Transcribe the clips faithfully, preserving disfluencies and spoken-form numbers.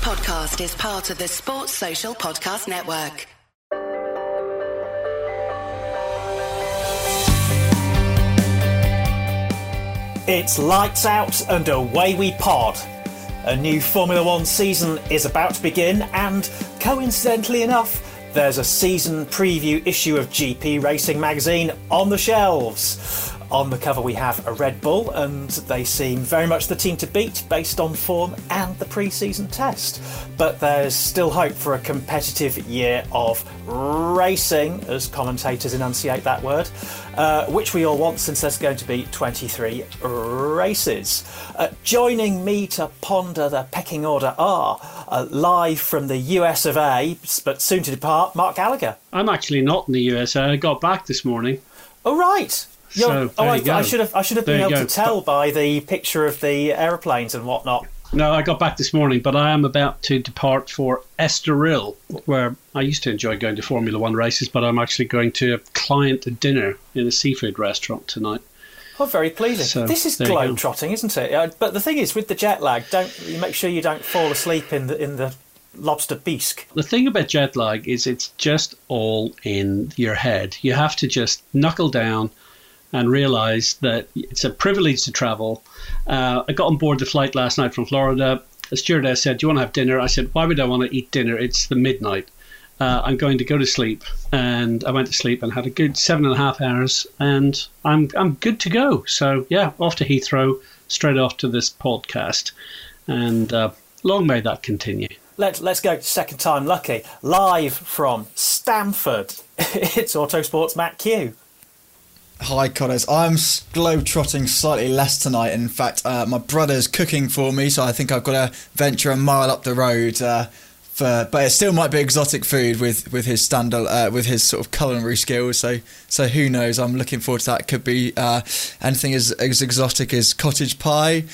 podcast is part of the Sports Social Podcast Network. It's lights out and away we pod. A new Formula One season is about to begin, and coincidentally enough, there's a season preview issue of G P Racing magazine on the shelves. On the cover we have a Red Bull, and they seem very much the team to beat based on form and the pre-season test. But there's still hope for a competitive year of racing, as commentators enunciate that word, uh, which we all want since there's going to be twenty-three races. Uh, joining me to ponder the pecking order are, uh, live from the U S of A, but soon to depart, Mark Gallagher. I'm actually not in the U S A. I got back this morning. Oh, right. So, oh, I, you I should have. I should have been able to tell by the picture of the aeroplanes and whatnot. No, I got back this morning, but I am about to depart for Estoril, where I used to enjoy going to Formula One races, but I'm actually going to a client dinner in a seafood restaurant tonight. Oh, very pleasing. So, this is globe-trotting, isn't it? Uh, but the thing is, with the jet lag, don't you make sure you don't fall asleep in the in the lobster bisque. The thing about jet lag is it's just all in your head. You have to just knuckle down and realise that it's a privilege to travel. Uh, I got on board the flight last night from Florida. The stewardess said, "Do you want to have dinner?" I said, "Why would I want to eat dinner? It's the midnight. Uh, I'm going to go to sleep." And I went to sleep and had a good seven and a half hours, and I'm I'm good to go. So yeah, off to Heathrow, straight off to this podcast, and uh, long may that continue. Let's let's go second time lucky. Live from Stamford, it's Autosport's Matt Q. Hi, Connors. I'm globe-trotting slightly less tonight. In fact, uh, my brother's cooking for me, so I think I've got to venture a mile up the road. Uh, for, but it still might be exotic food with, with his standard, uh, with his sort of culinary skills. So so who knows? I'm looking forward to that. It could be uh, anything as, as exotic as cottage pie,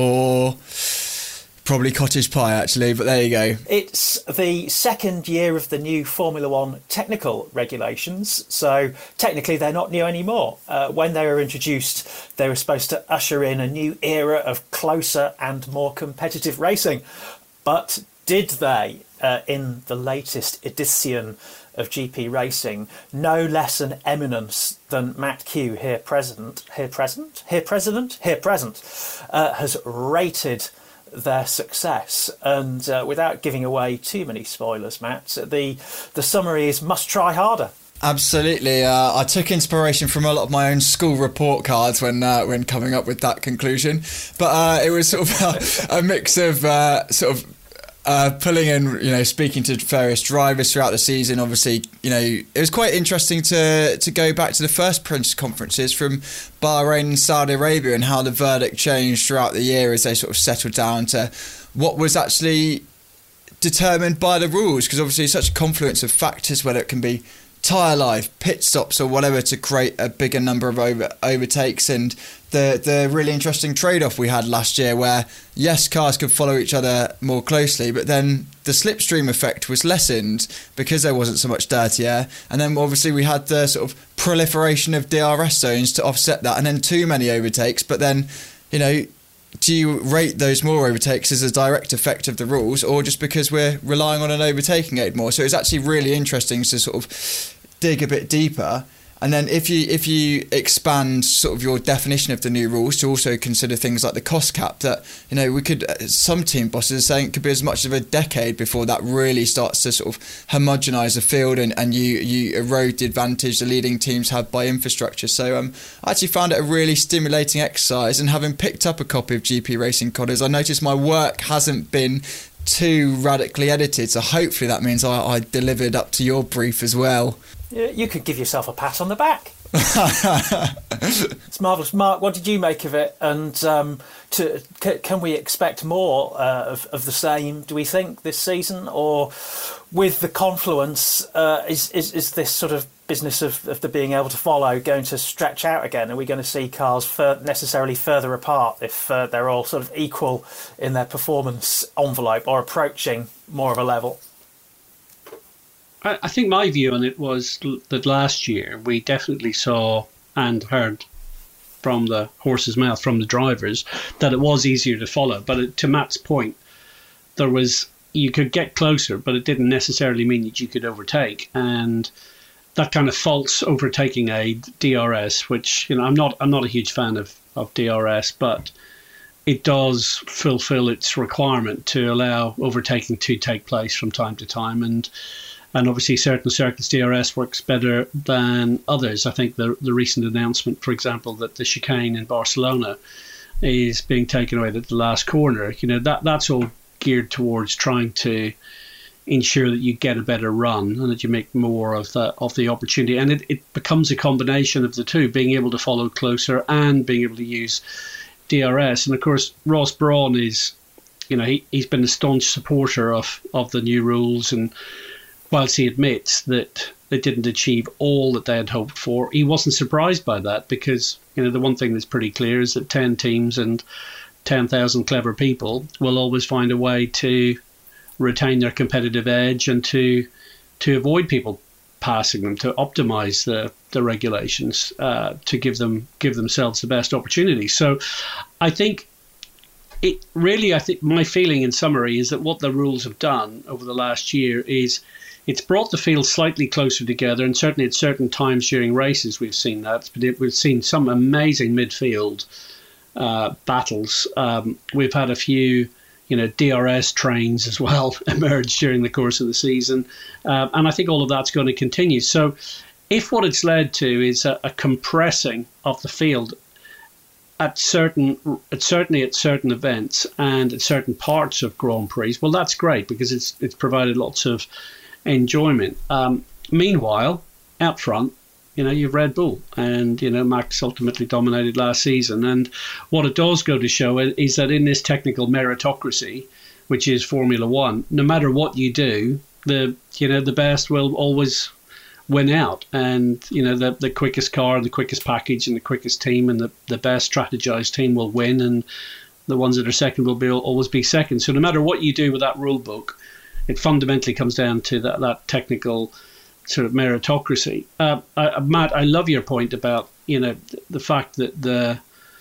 or probably cottage pie, actually, but there you go. It's the second year of the new Formula One technical regulations, so technically they're not new anymore. Uh, when they were introduced, they were supposed to usher in a new era of closer and more competitive racing. But did they, uh, in the latest edition of G P Racing, no less an eminence than Matt Q, here present, here present, here president, here present, uh, has rated their success. And uh, without giving away too many spoilers, Matt, the the summary is must try harder. Absolutely. Uh, I took inspiration from a lot of my own school report cards when uh, when coming up with that conclusion. But uh, it was sort of a, a mix of uh, sort of Uh, pulling in, you know, speaking to various drivers throughout the season. Obviously, you know, it was quite interesting to to go back to the first press conferences from Bahrain and Saudi Arabia and how the verdict changed throughout the year as they sort of settled down to what was actually determined by the rules, because obviously it's such a confluence of factors, whether it can be tyre life, pit stops or whatever, to create a bigger number of over, overtakes. And the the really interesting trade-off we had last year where, yes, cars could follow each other more closely, but then the slipstream effect was lessened because there wasn't so much dirty air. And then obviously we had the sort of proliferation of D R S zones to offset that, and then too many overtakes. But then, you know, do you rate those more overtakes as a direct effect of the rules, or just because we're relying on an overtaking aid more? So it's actually really interesting to sort of dig a bit deeper. And then if you if you expand sort of your definition of the new rules to also consider things like the cost cap, that, you know, we could, some team bosses are saying it could be as much as a decade before that really starts to sort of homogenise the field, and, and you, you erode the advantage the leading teams have by infrastructure. So um, I actually found it a really stimulating exercise, and having picked up a copy of G P Racing Connors, I noticed my work hasn't been too radically edited, so hopefully that means I, I delivered up to your brief as well. You could give yourself a pat on the back. It's marvellous. Mark, what did you make of it? And um, to, c- can we expect more uh, of, of the same, do we think, this season? Or with the confluence, uh, is, is is this sort of business of, of the being able to follow going to stretch out again? Are we going to see cars fur- necessarily further apart if uh, they're all sort of equal in their performance envelope or approaching more of a level? I think my view on it was that last year we definitely saw and heard from the horse's mouth, from the drivers, that it was easier to follow. But to Matt's point, there was you could get closer, but it didn't necessarily mean that you could overtake. And that kind of false overtaking aid, D R S, which, you know, I'm not I'm not a huge fan of, of D R S, but it does fulfill its requirement to allow overtaking to take place from time to time. And and obviously certain circuits D R S works better than others. I think the the recent announcement, for example, that the chicane in Barcelona is being taken away at the last corner, you know, that that's all geared towards trying to ensure that you get a better run and that you make more of the of the opportunity. And it, it becomes a combination of the two, being able to follow closer and being able to use D R S. And of course, Ross Brawn is, you know, he, he's been a staunch supporter of, of the new rules. And whilst he admits that they didn't achieve all that they had hoped for, he wasn't surprised by that, because, you know, the one thing that's pretty clear is that ten teams and ten thousand clever people will always find a way to retain their competitive edge and to to avoid people passing them, to optimize the the regulations, uh, to give them give themselves the best opportunity. So I think it really, I think my feeling in summary is that what the rules have done over the last year is it's brought the field slightly closer together, and certainly at certain times during races we've seen that. But we've seen some amazing midfield uh, battles. Um, we've had a few, you know, D R S trains as well emerge during the course of the season. Uh, and I think all of that's going to continue. So if what it's led to is a, a compressing of the field at certain, at certainly at certain events and at certain parts of Grand Prix, well, that's great, because it's it's provided lots of enjoyment. Um, meanwhile, out front, you know, you've Red Bull, and, you know, Max ultimately dominated last season. And what it does go to show is that in this technical meritocracy, which is Formula One, no matter what you do, the, you know, the best will always win out. And, you know, the the quickest car, the quickest package and the quickest team and the, the best strategized team will win. And the ones that are second will be always be second. So no matter what you do with that rule book, it fundamentally comes down to that, that technical sort of meritocracy. Uh, I, Matt, I love your point about, you know, the fact that the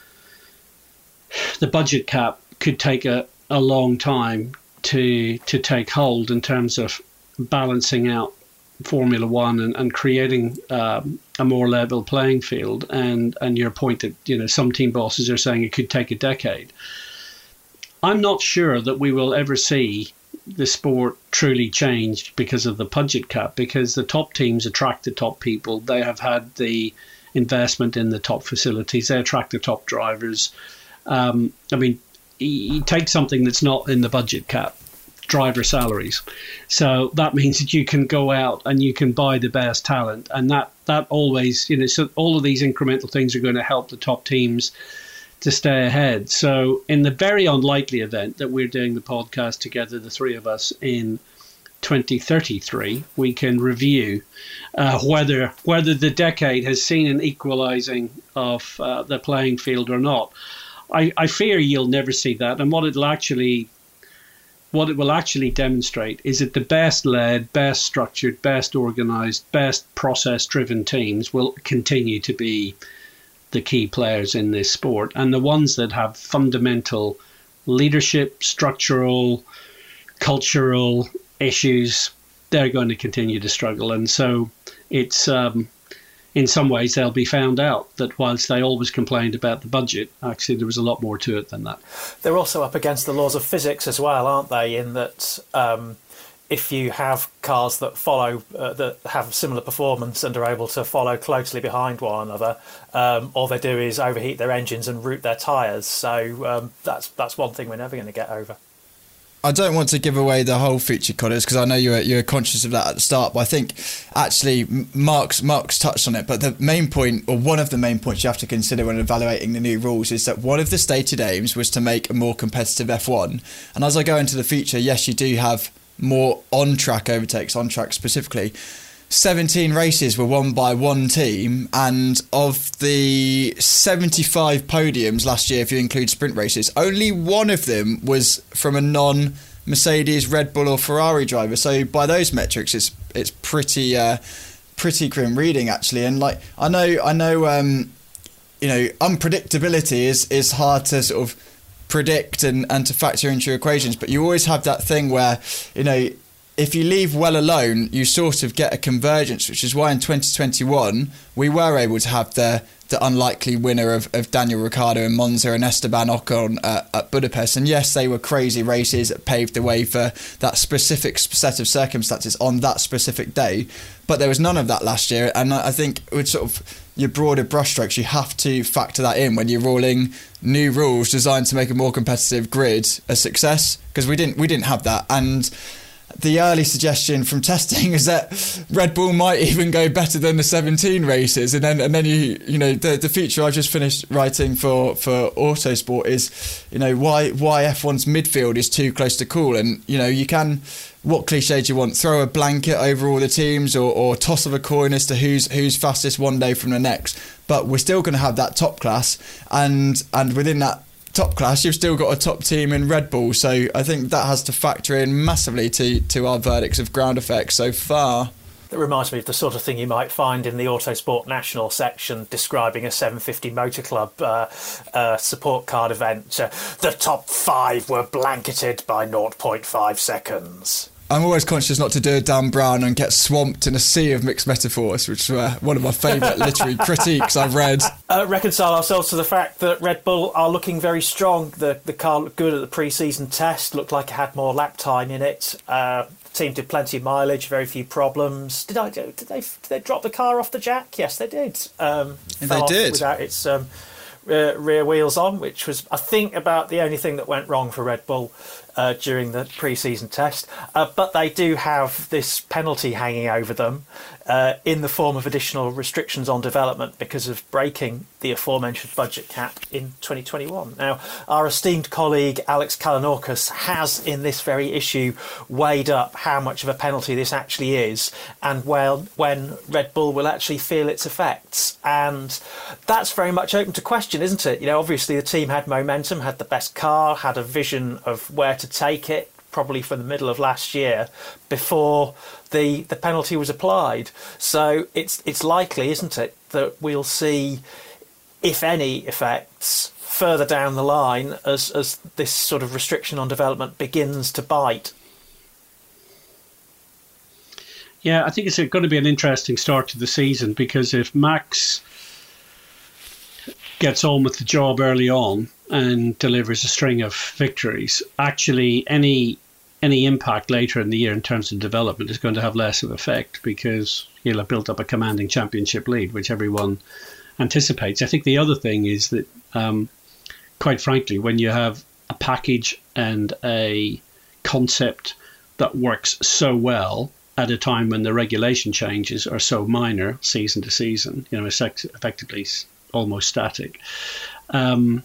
the budget cap could take a, a long time to to take hold in terms of balancing out Formula One and, and creating um, a more level playing field. And, and your point that, you know, some team bosses are saying it could take a decade. I'm not sure that we will ever see the sport truly changed because of the budget cap, because the top teams attract the top people. They have had the investment in the top facilities. They attract the top drivers. Um, I mean, you take something that's not in the budget cap, driver salaries. So that means that you can go out and you can buy the best talent. And that, that always, you know, so all of these incremental things are going to help the top teams to stay ahead. So in the very unlikely event that we're doing the podcast together, the three of us, in twenty thirty-three, we can review uh, whether whether the decade has seen an equalizing of uh, the playing field or not. I, I fear you'll never see that. And what it'll actually what it will actually demonstrate is that the best led, best structured, best organized, best process driven teams will continue to be the key players in this sport, and the ones that have fundamental leadership, structural, cultural issues, they're going to continue to struggle. And so it's um, in some ways they'll be found out that whilst they always complained about the budget, actually there was a lot more to it than that. They're also up against the laws of physics as well, aren't they, in that um, if you have cars that follow, uh, that have similar performance and are able to follow closely behind one another, um, all they do is overheat their engines and root their tyres. So um, that's that's one thing we're never going to get over. I don't want to give away the whole feature, Connors, because I know you're you're conscious of that at the start. But I think actually Mark's Mark's touched on it. But the main point, or one of the main points you have to consider when evaluating the new rules, is that one of the stated aims was to make a more competitive F one. And as I go into the feature, yes, you do have more on-track overtakes, on-track specifically. seventeen races were won by one team, and of the seventy-five podiums last year, if you include sprint races, only one of them was from a non-Mercedes, Red Bull or Ferrari driver. So by those metrics, it's it's pretty uh, pretty grim reading, actually. And like I know I know um, you know unpredictability is is hard to sort of predict and, and to factor into your equations, but you always have that thing where, you know, if you leave well alone, you sort of get a convergence, which is why in twenty twenty-one we were able to have the the unlikely winner of, of Daniel Ricciardo in Monza and Esteban Ocon uh, at Budapest. And yes, they were crazy races that paved the way for that specific set of circumstances on that specific day. But there was none of that last year. And I think with sort of your broader brushstrokes, you have to factor that in when you're rolling new rules designed to make a more competitive grid a success, because we didn't we didn't have that. And the early suggestion from testing is that Red Bull might even go better than the seventeen races, and then and then you you know the the feature I just finished writing for for Autosport is, you know, why why F one's midfield is too close to call. And you know, you can, what cliche do you want, throw a blanket over all the teams, or, or toss of a coin as to who's who's fastest one day from the next, but we're still going to have that top class, and and within that top class you've still got a top team in Red Bull. So I think that has to factor in massively to to our verdicts of ground effects so far. That reminds me of the sort of thing you might find in the Autosport National section describing a seven fifty Motor Club uh, uh, support card event. Uh, the top five were blanketed by zero point five seconds. I'm always conscious not to do a Dan Brown and get swamped in a sea of mixed metaphors, which is uh, one of my favourite literary critiques I've read. Uh, reconcile ourselves to the fact that Red Bull are looking very strong. The the car looked good at the pre-season test, looked like it had more lap time in it. Uh, the team did plenty of mileage, very few problems. Did I do? Did they? Did they drop the car off the jack? Yes, they did. Um, they did without its um, rear, rear wheels on, which was, I think, about the only thing that went wrong for Red Bull Uh, during the pre-season test, uh, but they do have this penalty hanging over them uh, in the form of additional restrictions on development because of breaking the aforementioned budget cap in twenty twenty-one. Now, our esteemed colleague Alex Kalinauckas has, in this very issue, weighed up how much of a penalty this actually is, and well, when Red Bull will actually feel its effects. And that's very much open to question, isn't it? You know, obviously the team had momentum, had the best car, had a vision of where to take it, probably from the middle of last year, before the the penalty was applied. So it's it's likely, isn't it, that we'll see, if any, effects further down the line as as this sort of restriction on development begins to bite. Yeah, I think it's going to be an interesting start to the season, because if Max gets on with the job early on and delivers a string of victories, actually any any impact later in the year in terms of development is going to have less of effect, because he'll have built up a commanding championship lead, which everyone anticipates. I think the other thing is that, um, quite frankly, when you have a package and a concept that works so well at a time when the regulation changes are so minor season to season, you know, effectively almost static, um,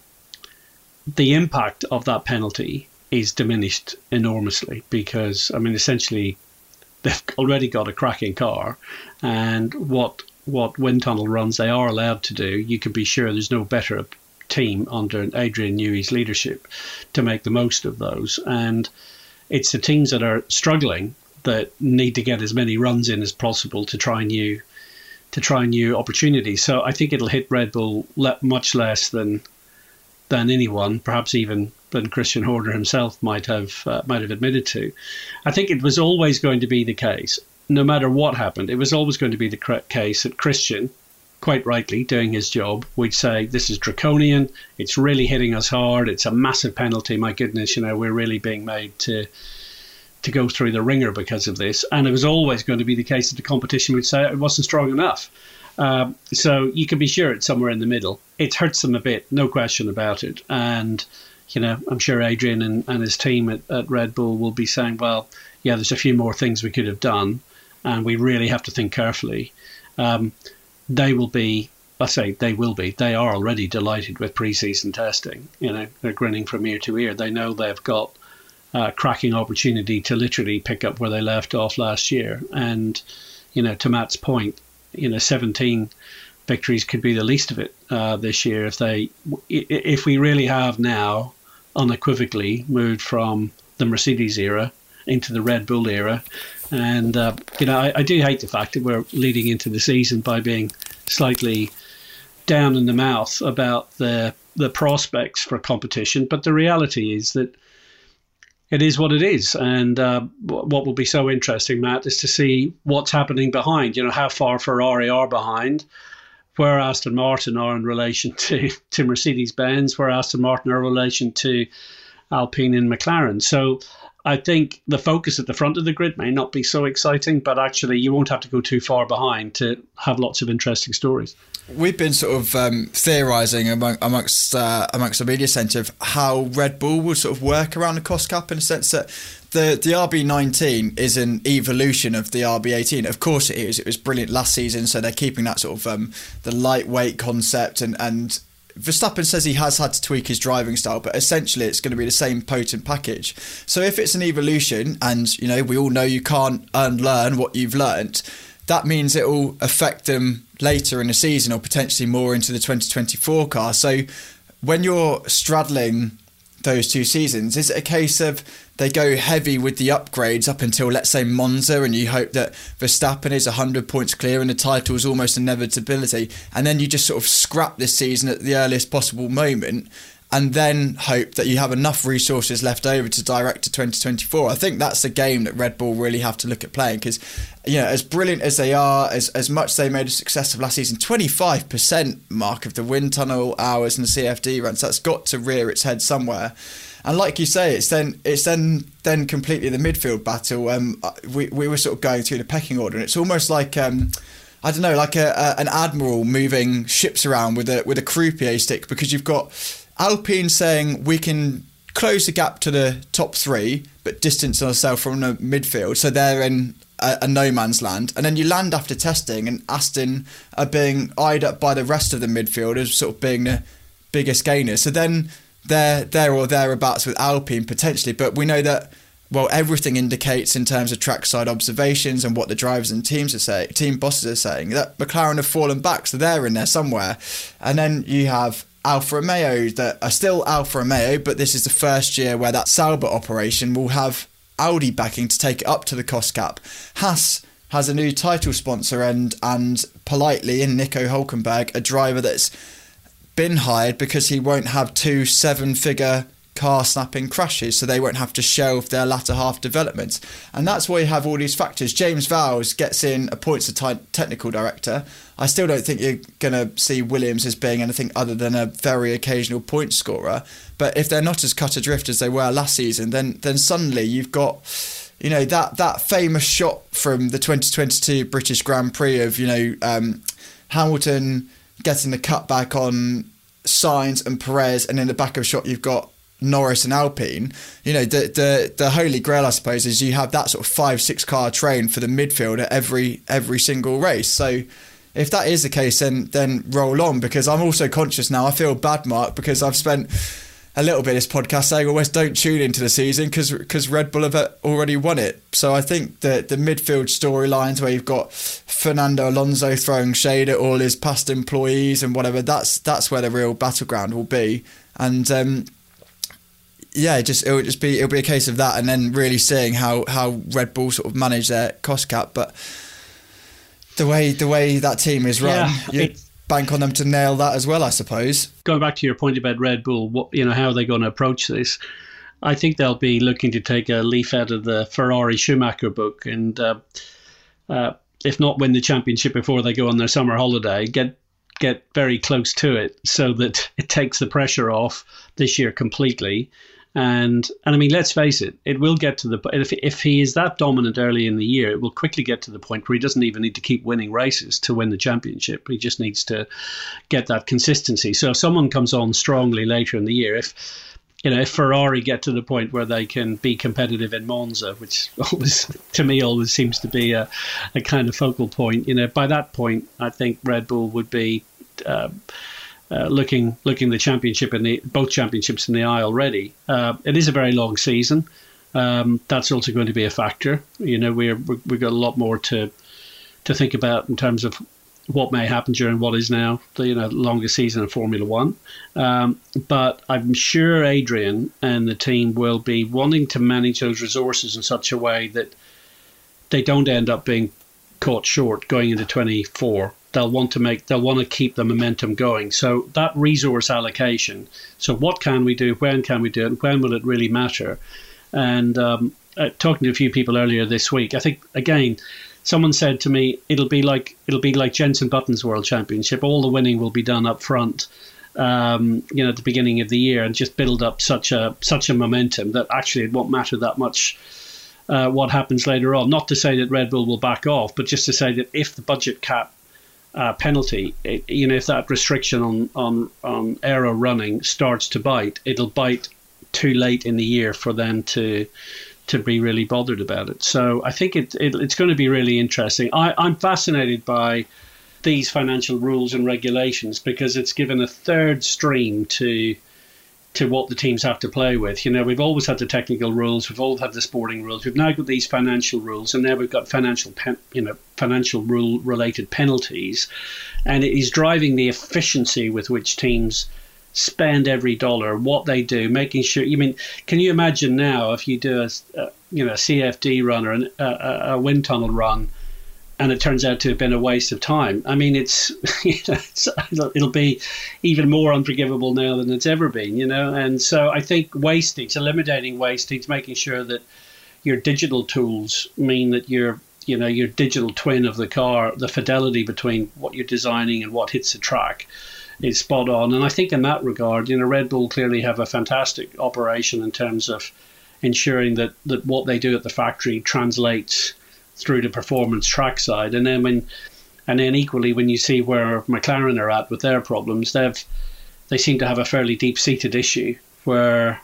the impact of that penalty is diminished enormously, because, I mean, essentially they've already got a cracking car, and what what wind tunnel runs they are allowed to do, you can be sure there's no better team under Adrian Newey's leadership to make the most of those. And it's the teams that are struggling that need to get as many runs in as possible to try new to try new opportunities. So I think it'll hit Red Bull le- much less than than anyone, perhaps even than Christian Horner himself might have uh, might have admitted to. I think it was always going to be the case, no matter what happened. It was always going to be the case that Christian, quite rightly, doing his job, would say, this is draconian, it's really hitting us hard, it's a massive penalty, my goodness, you know, we're really being made to to go through the ringer because of this. And it was always going to be the case that the competition would say it wasn't strong enough. Um, so you can be sure it's somewhere in the middle. It hurts them a bit, no question about it. And, you know, I'm sure Adrian and, and his team at, at Red Bull will be saying, well, yeah, there's a few more things we could have done, and we really have to think carefully. Um, they will be, I say they will be, they are already delighted with pre-season testing. You know, they're grinning from ear to ear. They know they've got a cracking opportunity to literally pick up where they left off last year. And, you know, to Matt's point, you know, seventeen victories could be the least of it uh, this year if they, if we really have now unequivocally moved from the Mercedes era into the Red Bull era. And, uh, you know, I, I do hate the fact that we're leading into the season by being slightly down in the mouth about the the prospects for competition. But the reality is that it is what it is. And uh, what will be so interesting, Matt, is to see what's happening behind. You know, how far Ferrari are behind, where Aston Martin are in relation to, to Mercedes-Benz, where Aston Martin are in relation to Alpine and McLaren. So I think the focus at the front of the grid may not be so exciting, but actually you won't have to go too far behind to have lots of interesting stories. We've been sort of um, theorising among, amongst uh, amongst the media centre of how Red Bull would sort of work around the cost cap, in a sense that the the R B nineteen is an evolution of the R B eighteen. Of course it is. It was brilliant last season, so they're keeping that sort of um, the lightweight concept, and and Verstappen says he has had to tweak his driving style, but essentially it's going to be the same potent package. So if it's an evolution, and you know we all know you can't unlearn what you've learnt, that means it will affect them later in the season, or potentially more into the twenty twenty-four car. So when you're straddling those two seasons, is it a case of they go heavy with the upgrades up until, let's say, Monza, and you hope that Verstappen is one hundred points clear and the title is almost inevitability, and then you just sort of scrap this season at the earliest possible moment, and then hope that you have enough resources left over to direct to twenty twenty-four? I think that's the game that Red Bull really have to look at playing, because, you know, as brilliant as they are, as as much they made a success of last season, twenty-five percent mark of the wind tunnel hours and the C F D runs, that's got to rear its head somewhere. And like you say, it's then it's then then completely the midfield battle. Um, we we were sort of going through the pecking order, and it's almost like um, I don't know, like a, a an admiral moving ships around with a with a croupier stick, because you've got Alpine saying we can close the gap to the top three, but distance ourselves from the midfield, so they're in a, a no man's land. And then you land after testing, and Aston are being eyed up by the rest of the midfield as sort of being the biggest gainers. So then they're there or thereabouts with Alpine potentially, but we know that, well, everything indicates in terms of trackside observations and what the drivers and teams are saying, team bosses are saying, that McLaren have fallen back, so they're in there somewhere. And then you have Alfa Romeo that are still Alfa Romeo, but this is the first year where that Sauber operation will have Audi backing to take it up to the cost cap. Haas has a new title sponsor, and and politely in Nico Hülkenberg, a driver that's been hired because he won't have two seven-figure car snapping crashes, so they won't have to shelve their latter half development. And that's why you have all these factors. James Vowles gets in, appoints a t- technical director. I still don't think you're going to see Williams as being anything other than a very occasional point scorer. But if they're not as cut adrift as they were last season, then then suddenly you've got, you know, that that famous shot from the twenty twenty-two British Grand Prix of, you know, um, Hamilton getting the cutback on Sainz and Perez, and in the back of shot you've got Norris and Alpine. You know, the the the holy grail, I suppose, is you have that sort of five six car train for the midfield at every every single race. So if that is the case, then then roll on, because I'm also conscious now. I feel bad, Mark, because I've spent a little bit of this podcast saying always don't tune into the season because because Red Bull have already won it. So I think the the midfield storylines where you've got Fernando Alonso throwing shade at all his past employees and whatever, that's that's where the real battleground will be. And um, yeah, just it'll just be it'll be a case of that, and then really seeing how how Red Bull sort of manage their cost cap. But the way the way that team is run, yeah, you bank on them to nail that as well, I suppose. Going back to your point about Red Bull, what, you know, how are they going to approach this? I think they'll be looking to take a leaf out of the Ferrari Schumacher book, and uh, uh, if not win the championship before they go on their summer holiday, get get very close to it so that it takes the pressure off this year completely. And and I mean, let's face it, it will get to the if if he is that dominant early in the year, it will quickly get to the point where he doesn't even need to keep winning races to win the championship. He just needs to get that consistency. So if someone comes on strongly later in the year, if you know if Ferrari get to the point where they can be competitive in Monza, which always to me always seems to be a, a kind of focal point, you know, by that point, I think Red Bull would be Uh, Uh, looking looking the championship in the both championships in the eye already. Uh, it is a very long season. Um, that's also going to be a factor. You know, we're, we're we've got a lot more to to think about in terms of what may happen during what is now the you know longest season of Formula One. Um, but I'm sure Adrian and the team will be wanting to manage those resources in such a way that they don't end up being caught short going into twenty-four. they'll want to make they'll want to keep the momentum going. So that resource allocation. So what can we do? When can we do it? When will it really matter? And um, uh, talking to a few people earlier this week, I think again, someone said to me, it'll be like it'll be like Jenson Button's World Championship. All the winning will be done up front, um, you know, at the beginning of the year, and just build up such a such a momentum that actually it won't matter that much uh, what happens later on. Not to say that Red Bull will back off, but just to say that if the budget cap uh, penalty, it, you know, if that restriction on on on aero running starts to bite, it'll bite too late in the year for them to. to be really bothered about it. So I think it, it it's going to be really interesting. I, I'm fascinated by these financial rules and regulations because it's given a third stream to to what the teams have to play with. You know, we've always had the technical rules, we've always had the sporting rules, we've now got these financial rules, and now we've got financial pen, you know financial rule related penalties, and it is driving the efficiency with which teams spend every dollar, what they do, making sure. You mean, can you imagine now if you do a, a you know a C F D run or an, a, a wind tunnel run, and it turns out to have been a waste of time? I mean, it's, you know, it's it'll be even more unforgivable now than it's ever been. You know, and so I think wastage, eliminating wastage, making sure that your digital tools mean that your you know your digital twin of the car, the fidelity between what you're designing and what hits the track, is spot on. And I think in that regard, you know, Red Bull clearly have a fantastic operation in terms of ensuring that, that what they do at the factory translates through the performance trackside. And then when, and then equally when you see where McLaren are at with their problems, they've they seem to have a fairly deep-seated issue where,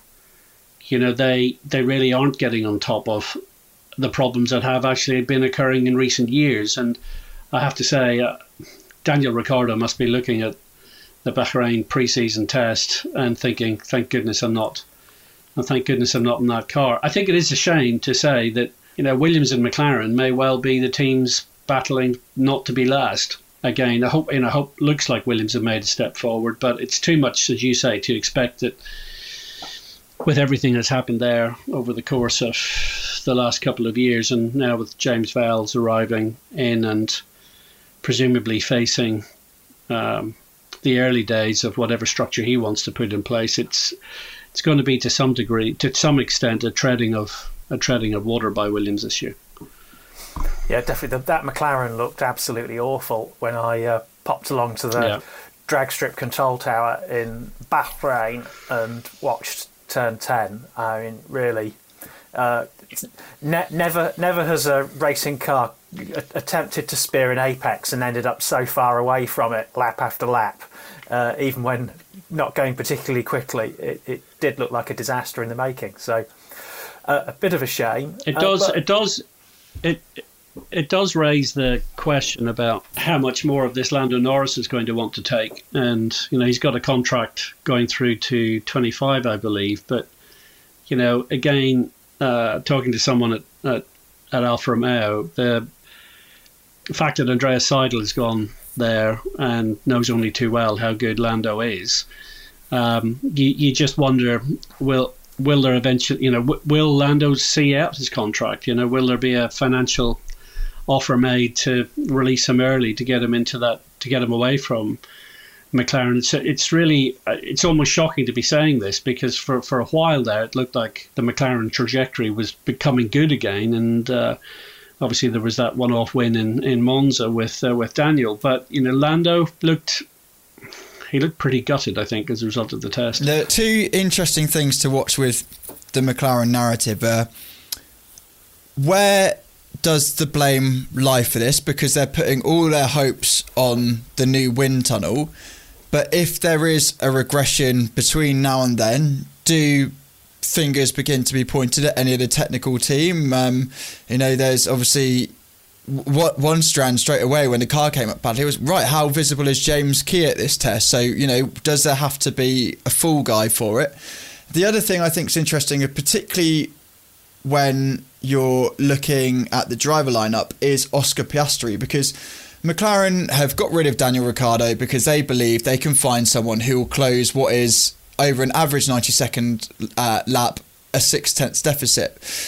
you know, they they really aren't getting on top of the problems that have actually been occurring in recent years. And I have to say, uh, Daniel Ricciardo must be looking at the Bahrain pre-season test and thinking, thank goodness I'm not, and thank goodness I'm not in that car. I think it is a shame to say that, you know, Williams and McLaren may well be the teams battling not to be last. Again, I hope, you know, I hope looks like Williams have made a step forward, but it's too much, as you say, to expect that with everything that's happened there over the course of the last couple of years, and now with James Vowles arriving in and presumably facing um, the early days of whatever structure he wants to put in place, it's it's going to be to some degree, to some extent, a treading of a treading of water by Williams this year. Yeah, definitely. That McLaren looked absolutely awful when I uh, popped along to the yeah. drag strip control tower in Bahrain and watched turn ten. I mean, really, uh, ne- never never has a racing car attempted to spear an apex and ended up so far away from it lap after lap, uh, even when not going particularly quickly. It, it did look like a disaster in the making. So uh, a bit of a shame. It does. Uh, but- it does. It. It does raise the question about how much more of this Lando Norris is going to want to take. And, you know, he's got a contract going through to twenty-five, I believe. But, you know, again, uh, talking to someone at, at, at Alfa Romeo, the fact that Andreas Seidel has gone there and knows only too well how good Lando is, um, you, you just wonder, will will there eventually, you know, w- will Lando see out his contract? You know, will there be a financial offer made to release him early to get him into that, to get him away from McLaren? It's, it's really, it's almost shocking to be saying this, because for, for a while there it looked like the McLaren trajectory was becoming good again, and uh, obviously there was that one-off win in, in Monza with uh, with Daniel. But, you know, Lando looked, he looked pretty gutted, I think, as a result of the test. There are two interesting things to watch with the McLaren narrative. Uh, where does the blame lie for this? Because they're putting all their hopes on the new wind tunnel. But if there is a regression between now and then, do fingers begin to be pointed at any of the technical team? Um, you know, there's obviously what one strand straight away when the car came up badly was, right, how visible is James Key at this test? So, you know, does there have to be a full guy for it? The other thing I think is interesting, particularly when you're looking at the driver lineup, is Oscar Piastri, because McLaren have got rid of Daniel Ricciardo because they believe they can find someone who will close what is over an average ninety second uh, lap a six tenths deficit.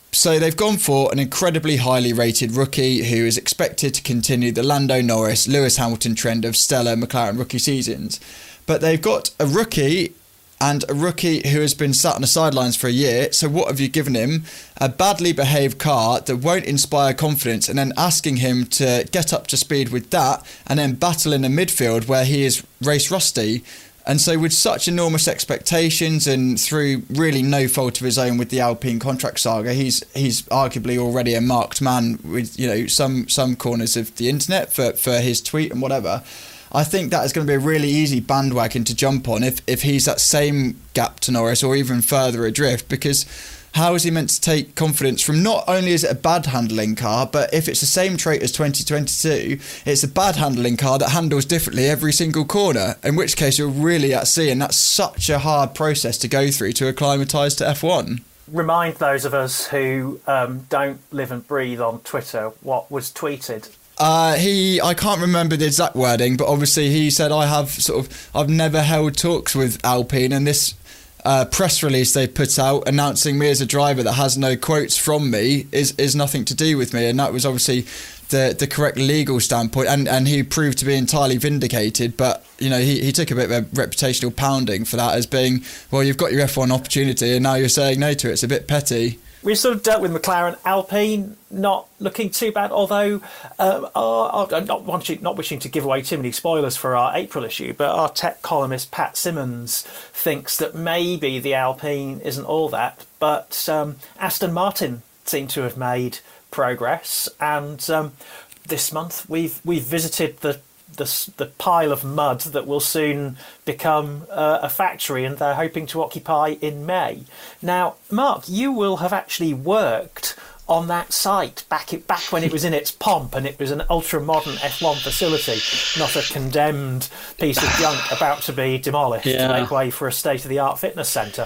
So they've gone for an incredibly highly rated rookie who is expected to continue the Lando Norris, Lewis Hamilton trend of stellar McLaren rookie seasons. But they've got a rookie and a rookie who has been sat on the sidelines for a year. So what have you given him? A badly behaved car that won't inspire confidence, and then asking him to get up to speed with that and then battle in the midfield where he is race rusty. And so with such enormous expectations and through really no fault of his own with the Alpine contract saga, he's he's arguably already a marked man with, you know, some some corners of the internet for, for his tweet and whatever. I think that is going to be a really easy bandwagon to jump on if, if he's that same gap to Norris or even further adrift, because how is he meant to take confidence from not only is it a bad handling car, but if it's the same trait as twenty twenty-two, it's a bad handling car that handles differently every single corner, in which case you're really at sea, and that's such a hard process to go through to acclimatise to F one. Remind those of us who um, don't live and breathe on Twitter what was tweeted. Uh, he, I can't remember the exact wording, but obviously he said, I have sort of, I've never held talks with Alpine, and this uh, press release they put out announcing me as a driver that has no quotes from me is, is nothing to do with me. And that was obviously the the correct legal standpoint, and, and he proved to be entirely vindicated. But, you know, he, he took a bit of a reputational pounding for that as being, well, you've got your F one opportunity and now you're saying no to it. It's a bit petty. We've sort of dealt with McLaren. Alpine not looking too bad, although uh, our, our, not, wanting, not wishing to give away too many spoilers for our April issue, but our tech columnist Pat Simmons thinks that maybe the Alpine isn't all that, but um, Aston Martin seem to have made progress, and um, this month we've we've visited the The, the pile of mud that will soon become uh, a factory, and they're hoping to occupy in May. Now, Mark, you will have actually worked on that site back it, back when it was in its pomp and it was an ultra-modern F one facility, not a condemned piece of junk about to be demolished yeah. to make way for a state-of-the-art fitness centre.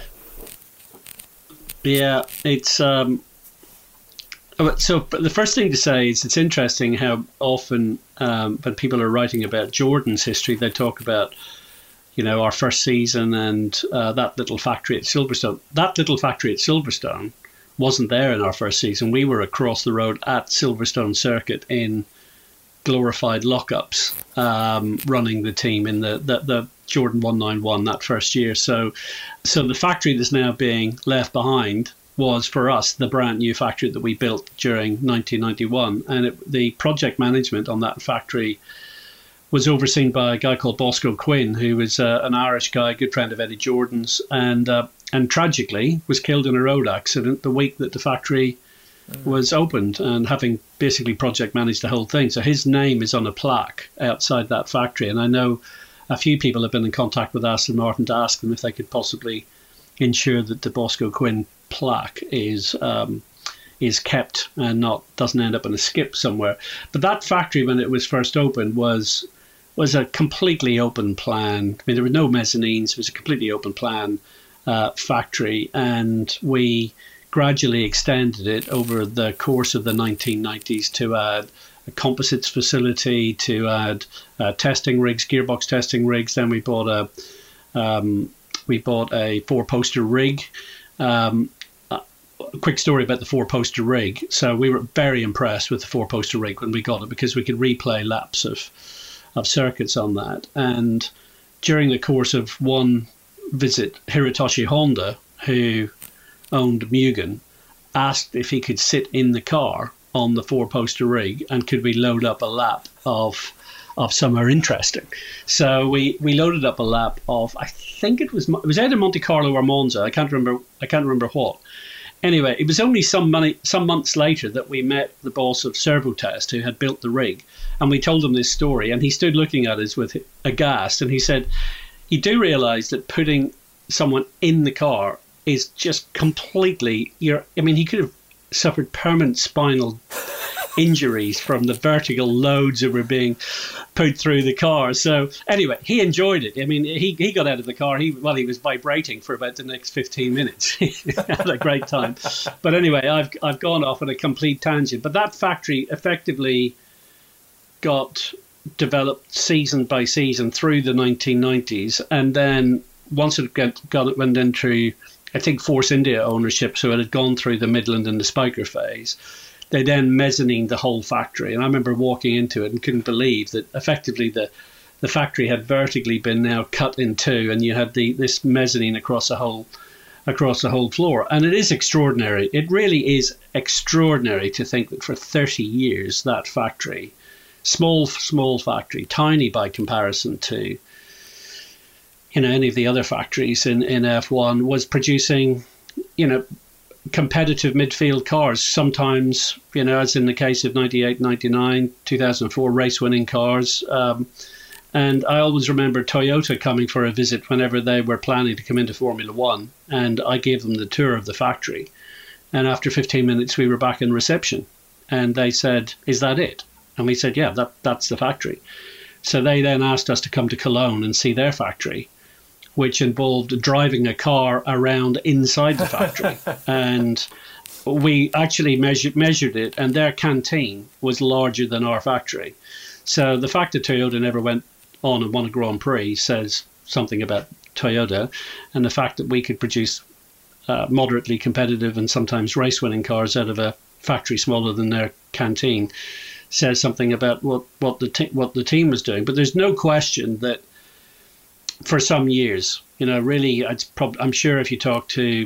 Yeah, it's... Um... So the first thing to say is it's interesting how often um, when people are writing about Jordan's history, they talk about, you know, our first season and uh, that little factory at Silverstone. That little factory at Silverstone wasn't there in our first season. We were across the road at Silverstone Circuit in glorified lockups, um, running the team in the, the, the Jordan one ninety-one that first year. So, so the factory that's now being left behind was for us the brand new factory that we built during nineteen ninety-one, and it, the project management on that factory was overseen by a guy called Bosco Quinn, who was uh, an Irish guy, a good friend of Eddie Jordan's, and uh, and tragically was killed in a road accident the week that the factory mm. was opened, and having basically project managed the whole thing. So his name is on a plaque outside that factory, and I know a few people have been in contact with Aston Martin to ask them if they could possibly ensure that the Bosco Quinn plaque is um, is kept and not doesn't end up in a skip somewhere. But that factory, when it was first opened, was was a completely open plan. I mean, there were no mezzanines. It was a completely open plan uh, factory, and we gradually extended it over the course of the nineteen nineties to add a composites facility, to add uh, testing rigs, gearbox testing rigs. Then we bought a um, we bought a four-poster rig. Um, a quick story about the four-poster rig. So we were very impressed with the four-poster rig when we got it, because we could replay laps of of circuits on that. And during the course of one visit, Hirotoshi Honda, who owned Mugen, asked if he could sit in the car on the four-poster rig and could we load up a lap of of somewhere interesting. So we, we loaded up a lap of, I think it was it was either Monte Carlo or Monza. I can't remember. I can't remember what. Anyway, it was only some money, some months later that we met the boss of Servotest, who had built the rig, and we told him this story, and he stood looking at us with aghast, and he said, "You do realise that putting someone in the car is just completely. You're. I mean, he could have suffered permanent spinal injuries from the vertical loads that were being put through the car." So anyway, he enjoyed it. I mean, he he got out of the car. He well, he was vibrating for about the next fifteen minutes. He had a great time. But anyway, I've I've gone off on a complete tangent. But that factory effectively got developed season by season through the nineteen nineties, and then once it got, got it went into I think Force India ownership, so it had gone through the Midland and the Spiker phase. They then mezzanine the whole factory. And I remember walking into it and couldn't believe that effectively the the factory had vertically been now cut in two, and you had the this mezzanine across the whole across the whole floor. And it is extraordinary. It really is extraordinary to think that for thirty years that factory, small small factory, tiny by comparison to you know any of the other factories in, in F one, was producing you know competitive midfield cars, sometimes you know as in the case of ninety-eight, ninety-nine, two thousand four race winning cars. Um, And I always remember Toyota coming for a visit whenever they were planning to come into Formula One. And I gave them the tour of the factory. And after fifteen minutes, we were back in reception. And they said, "Is that it?" And we said, "Yeah, that, that's the factory." So they then asked us to come to Cologne and see their factory, which involved driving a car around inside the factory. And we actually measured, measured it, and their canteen was larger than our factory. So the fact that Toyota never went on and won a Grand Prix says something about Toyota, and the fact that we could produce uh, moderately competitive and sometimes race-winning cars out of a factory smaller than their canteen says something about what what the te- what the team was doing. But there's no question that for some years, you know, really, it's prob- I'm sure if you talk to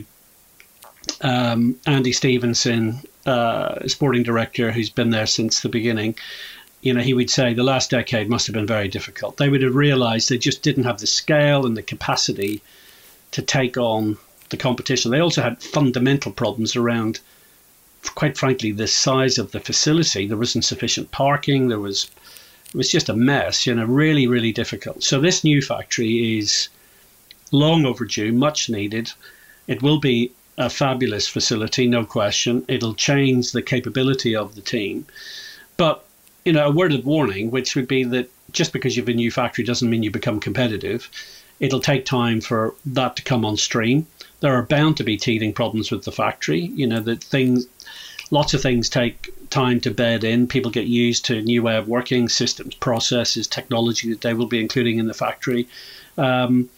um, Andy Stevenson, uh, sporting director, who's been there since the beginning, you know, he would say the last decade must have been very difficult. They would have realized they just didn't have the scale and the capacity to take on the competition. They also had fundamental problems around, quite frankly, the size of the facility. There wasn't sufficient parking. There was, it was just a mess, you know, really, really difficult. So this new factory is long overdue, much needed. It will be a fabulous facility, no question. It'll change the capability of the team. But you know, a word of warning, which would be that just because you have a new factory doesn't mean you become competitive. It'll take time for that to come on stream. There are bound to be teething problems with the factory. You know, that things, lots of things take time to bed in. People get used to a new way of working, systems, processes, technology that they will be including in the factory. Um,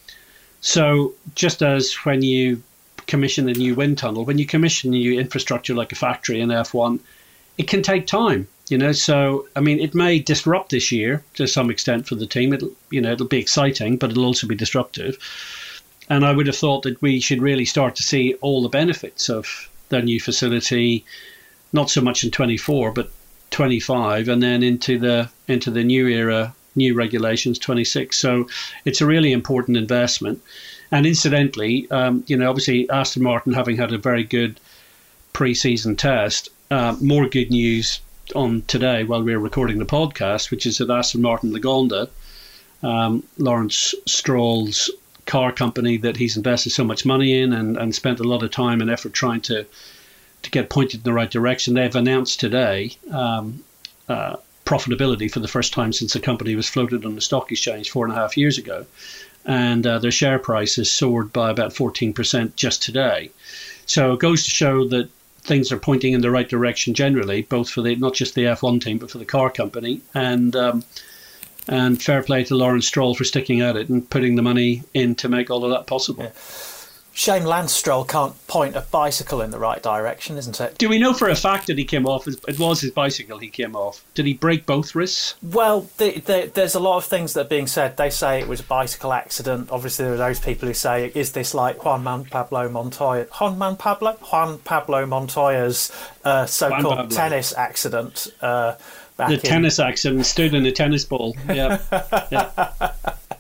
so just as when you commission a new wind tunnel, when you commission new infrastructure like a factory in F one, it can take time. You know, so, I mean, it may disrupt this year to some extent for the team. It'll, you know, it'll be exciting, but it'll also be disruptive. And I would have thought that we should really start to see all the benefits of their new facility, not so much in twenty-four, but twenty-five, and then into the into the new era, new regulations, twenty-six. So it's a really important investment. And incidentally, um, you know, obviously Aston Martin having had a very good pre-season test, uh, more good news on today while we're recording the podcast, which is that Aston Martin Lagonda, um, Lawrence Stroll's car company that he's invested so much money in and, and spent a lot of time and effort trying to to get pointed in the right direction, they've announced today um, uh, profitability for the first time since the company was floated on the stock exchange four and a half years ago. And uh, their share price has soared by about fourteen percent just today. So it goes to show that things are pointing in the right direction generally, both for the not just the F one team, but for the car company. And um, and fair play to Lawrence Stroll for sticking at it and putting the money in to make all of that possible. Yeah. Shame Lance Stroll can't point a bicycle in the right direction, isn't it? Do we know for a fact that he came off? It was his bicycle he came off. Did he break both wrists? Well, the, the, there's a lot of things that are being said. They say it was a bicycle accident. Obviously, there are those people who say, is this like Juan Man Pablo Montoya? Juan Man Pablo? Juan Pablo Montoya's uh, so-called tennis accident. Uh, back the in... tennis accident, stood in a tennis ball. Yeah. yeah.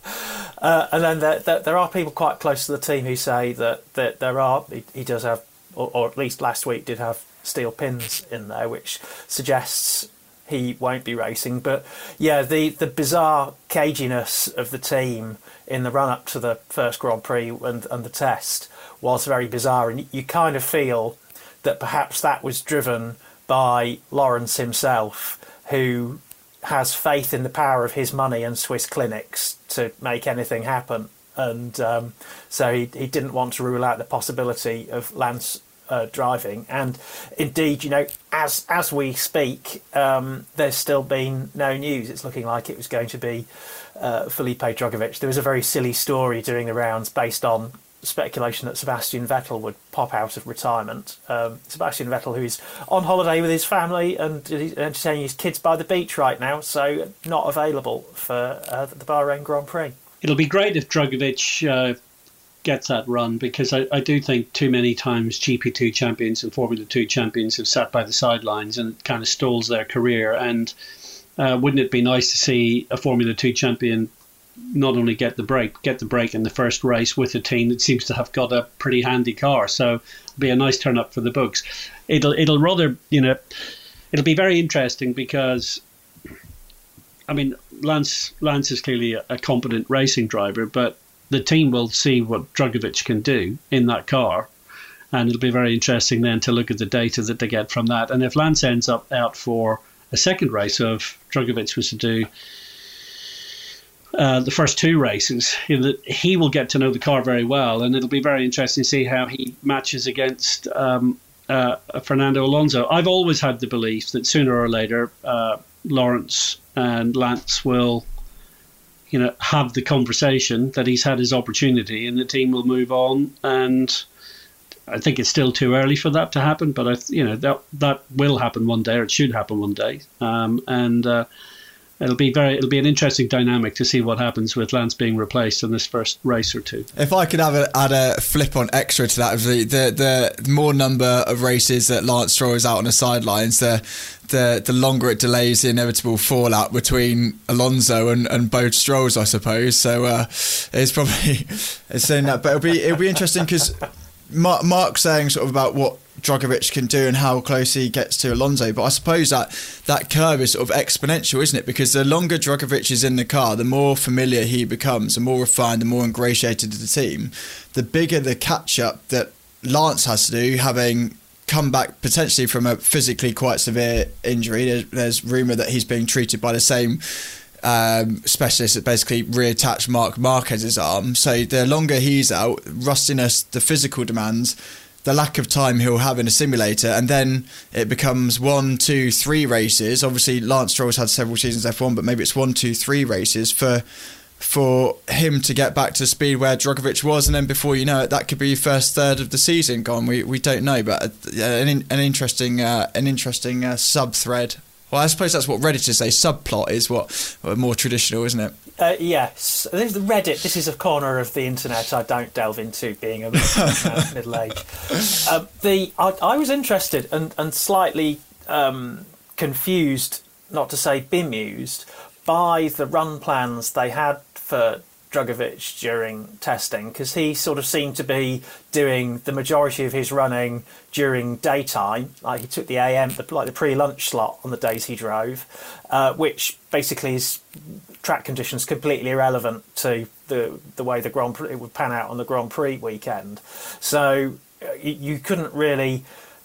Uh, and then there, there, there are people quite close to the team who say that, that there are, he, he does have, or, or at least last week did have steel pins in there, which suggests he won't be racing. But yeah, the, the bizarre caginess of the team in the run-up to the first Grand Prix and, and the test was very bizarre. And you kind of feel that perhaps that was driven by Lawrence himself, who has faith in the power of his money and Swiss clinics to make anything happen. And um, so he, he didn't want to rule out the possibility of Lance uh, driving. And indeed, you know, as as we speak, um, there's still been no news. It's looking like it was going to be uh, Felipe Drugovich. There was a very silly story doing the rounds based on speculation that Sebastian Vettel would pop out of retirement. Um, Sebastian Vettel, who is on holiday with his family and he's entertaining his kids by the beach right now, so not available for uh, the Bahrain Grand Prix. It'll be great if Drugovich uh, gets that run, because I, I do think too many times G P two champions and Formula two champions have sat by the sidelines and it kind of stalls their career. And uh, wouldn't it be nice to see a Formula two champion not only get the break, get the break in the first race with a team that seems to have got a pretty handy car? So it'll be a nice turn up for the books. It'll it'll rather, you know, it'll be very interesting because, I mean, Lance Lance is clearly a, a competent racing driver, but the team will see what Drugovich can do in that car, and it'll be very interesting then to look at the data that they get from that. And if Lance ends up out for a second race, so if Drugovich was to do Uh, the first two races, you know, he will get to know the car very well, and it'll be very interesting to see how he matches against um, uh, Fernando Alonso. I've always had the belief that sooner or later uh, Lawrence and Lance will, you know, have the conversation that he's had his opportunity, and the team will move on. And I think it's still too early for that to happen, but I, you know, that that will happen one day, or it should happen one day, um, and. Uh, It'll be very. It'll be an interesting dynamic to see what happens with Lance being replaced in this first race or two. If I could have a, add a flip on extra to that, the, the the more number of races that Lance Stroll is out on the sidelines, the the the longer it delays the inevitable fallout between Alonso and, and both Strolls, I suppose. So uh, it's probably it's saying that, but it'll be it'll be interesting because Mark, Mark's saying sort of about what Drugovich can do and how close he gets to Alonso, but I suppose that that curve is sort of exponential, isn't it? Because the longer Drugovich is in the car, the more familiar he becomes, the more refined, the more ingratiated to the team, the bigger the catch-up that Lance has to do, having come back potentially from a physically quite severe injury. There's, there's rumour that he's being treated by the same um, specialist that basically reattached Marc Marquez's arm. So the longer he's out, rustiness, the physical demands, the lack of time he'll have in a simulator, and then it becomes one, two, three races. Obviously, Lance Stroll's had several seasons F one, but maybe it's one, two, three races for for him to get back to the speed where Drugovich was, and then before you know it, that could be first third of the season gone. We we don't know, but uh, an an interesting uh, an interesting uh, sub thread. Well, I suppose that's what Redditors say. Subplot is what, what more traditional, isn't it? Uh, yes, this is the Reddit. This is a corner of the internet I don't delve into, being a uh, middle age. Uh, the I, I was interested and and slightly um, confused, not to say bemused, by the run plans they had for Drugovich during testing, because he sort of seemed to be doing the majority of his running during daytime. Like he took the A M, like the pre-lunch slot on the days he drove, uh, which basically is track conditions completely irrelevant to the the way the Grand Prix it would pan out on the Grand Prix weekend. So uh, you, you couldn't really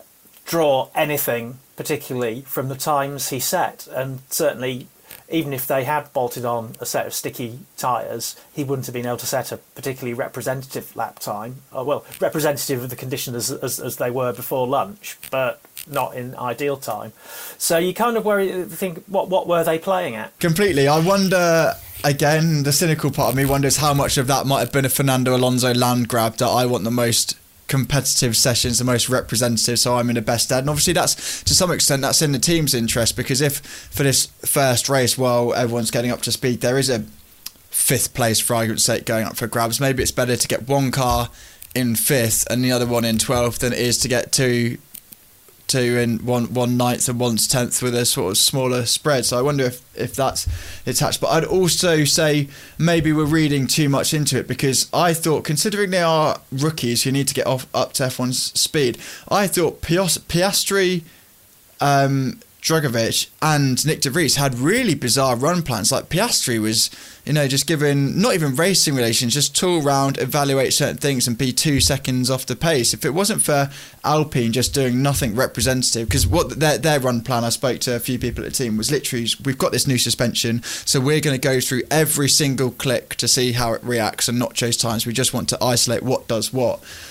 draw anything particularly from the times he set, and certainly even if they had bolted on a set of sticky tyres, he wouldn't have been able to set a particularly representative lap time. Oh, well, representative of the conditions as, as, as they were before lunch, but not in ideal time. So you kind of worry, think, what what were they playing at? Completely. I wonder, again, the cynical part of me wonders how much of that might have been a Fernando Alonso land grab, that I want the most competitive sessions, the most representative, so I'm in the best stead. And obviously that's, to some extent, that's in the team's interest, because if for this first race, while everyone's getting up to speed, there is a fifth place, for argument's sake, going up for grabs, maybe it's better to get one car in fifth and the other one in twelfth than it is to get two two in one one ninth and one's tenth with a sort of smaller spread. So I wonder if, if that's attached. But I'd also say maybe we're reading too much into it, because I thought, considering they are rookies who need to get off up to F one's speed, I thought Piastri, um, Drugovich and Nick De Vries had really bizarre run plans. Like Piastri was, you know, just given, not even race simulations, just tool round, evaluate certain things and be two seconds off the pace. If it wasn't for Alpine just doing nothing representative, because what their their run plan, I spoke to a few people at the team, was literally, we've got this new suspension, so we're going to go through every single click to see how it reacts and not chase times. We just want to isolate what does what.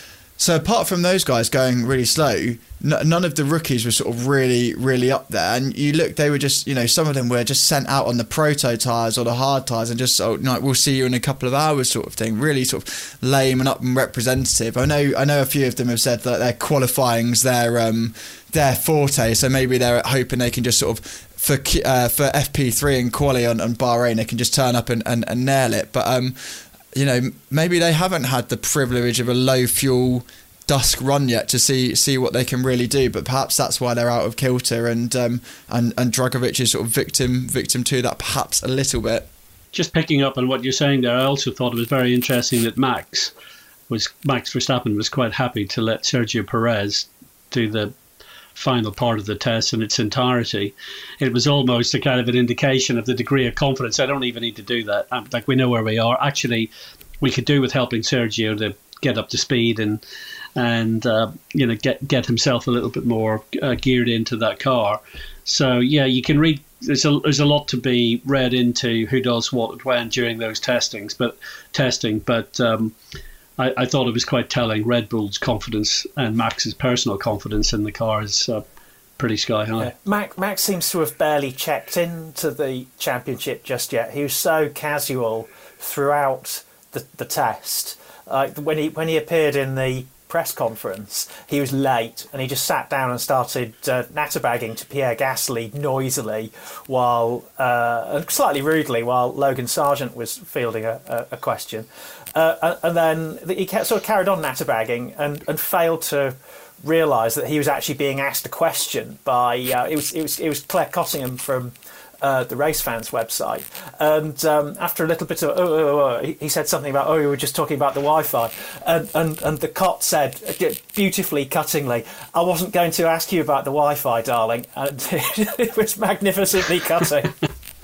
So apart from those guys going really slow, n- none of the rookies were sort of really, really up there. And you look, they were just, you know, some of them were just sent out on the proto tyres or the hard tyres and just, oh, no, we'll see you in a couple of hours sort of thing. Really sort of lame and up and representative. I know I know a few of them have said that their qualifying's their, um, their forte, so maybe they're hoping they can just sort of, for uh, for F P three and quali on, on Bahrain, they can just turn up and, and, and nail it. But, um, you know, maybe they haven't had the privilege of a low fuel dusk run yet to see see what they can really do, but perhaps that's why they're out of kilter, and um, and and Dragovic is sort of victim victim to that perhaps a little bit. Just picking up on what you're saying there, I also thought it was very interesting that Max was Max Verstappen was quite happy to let Sergio Perez do the final part of the test in its entirety. It was almost a kind of an indication of the degree of confidence. I don't even need to do that. I'm, like, we know where we are. Actually, we could do with helping Sergio to get up to speed and and uh, you know get get himself a little bit more uh, geared into that car. So yeah, you can read. There's a there's a lot to be read into who does what when during those testings, but testing. But um, I, I thought it was quite telling. Red Bull's confidence and Max's personal confidence in the car is uh, pretty sky high. Yeah. Max, Max seems to have barely checked into the championship just yet. He was so casual throughout the, the test. Uh, when he when he appeared in the press conference, he was late and he just sat down and started uh, natterbagging to Pierre Gasly noisily, while uh, slightly rudely, while Logan Sargent was fielding a, a, a question. Uh, and then he kept, sort of carried on natterbagging and, and failed to realise that he was actually being asked a question by uh, it was it was it was Claire Cottingham from uh, the Race Fans website, and um, after a little bit of oh, oh, oh, he said something about oh we were just talking about the Wi-Fi, and and, and the Cot said beautifully cuttingly, I wasn't going to ask you about the Wi-Fi, darling, and it was magnificently cutting.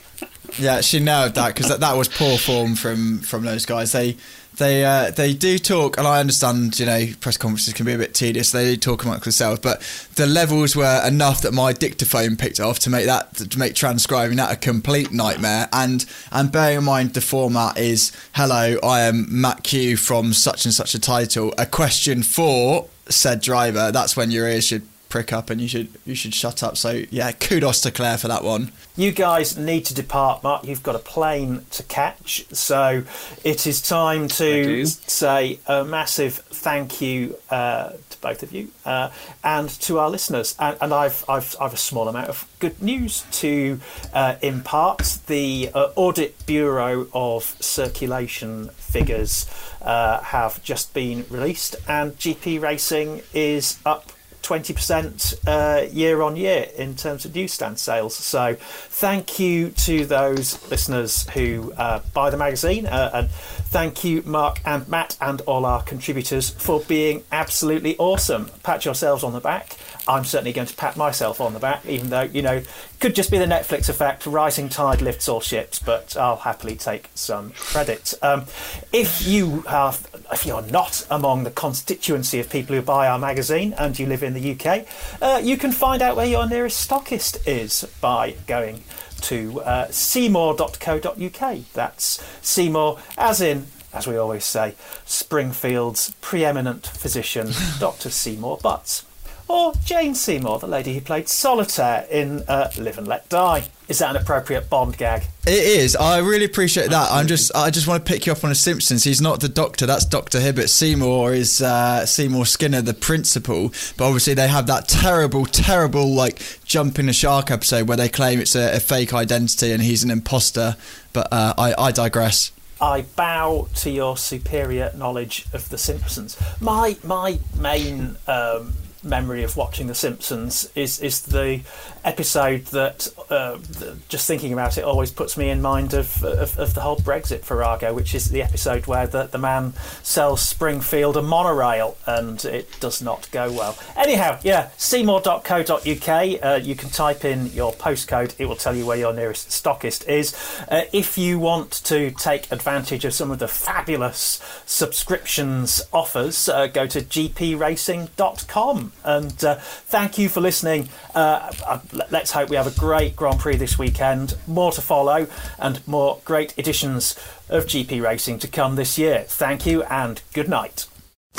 Yeah, she nailed that, because that, that was poor form from, from those guys. They they uh, they do talk, and I understand, you know, press conferences can be a bit tedious. They do talk amongst themselves, but the levels were enough that my dictaphone picked off to make that to make transcribing that a complete nightmare. And and bearing in mind the format is, hello, I am Matt Q from such and such a title. A question for said driver. That's when your ears should prick up and you should you should shut up. So yeah, kudos to Claire for that one. You guys need to depart, Mark. You've got a plane to catch, so it is time to say a massive thank you uh, to both of you uh, and to our listeners. And, and I've I've I've a small amount of good news to uh, impart. The uh, Audit Bureau of Circulation figures uh, have just been released, and G P Racing is up twenty percent uh, year on year in terms of newsstand sales. So thank you to those listeners who uh, buy the magazine, uh, and thank you Mark and Matt and all our contributors for being absolutely awesome. Pat yourselves on the back. I'm certainly going to pat myself on the back, even though, you know, could just be the Netflix effect, rising tide lifts all ships, but I'll happily take some credit. Um, if you have, if you're not among the constituency of people who buy our magazine and you live in the U K, uh, you can find out where your nearest stockist is by going to uh, seymour dot co dot uk. That's Seymour, as in, as we always say, Springfield's preeminent physician, Doctor Seymour Butts. Or Jane Seymour, the lady who played Solitaire in uh, Live and Let Die. Is that an appropriate Bond gag? It is. I really appreciate that. I'm just, I just want to pick you up on The Simpsons. He's not the Doctor. That's Doctor Hibbert. Seymour is uh, Seymour Skinner, the principal. But obviously, they have that terrible, terrible, like Jump in the Shark episode where they claim it's a, a fake identity and he's an imposter. But uh, I, I digress. I bow to your superior knowledge of The Simpsons. My my main Um, memory of watching The Simpsons is is the episode that uh, the, just thinking about it always puts me in mind of, of of the whole Brexit farrago, which is the episode where the, the man sells Springfield a monorail and it does not go well. Anyhow, yeah, seymour dot co dot uk. Uh, you can type in your postcode, it will tell you where your nearest stockist is. Uh, if you want to take advantage of some of the fabulous subscriptions offers, uh, go to g p racing dot com. And uh, thank you for listening. Uh, uh, let's hope we have a great Grand Prix this weekend. More to follow and more great editions of G P Racing to come this year. Thank you and good night.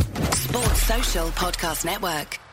Sports Social Podcast Network.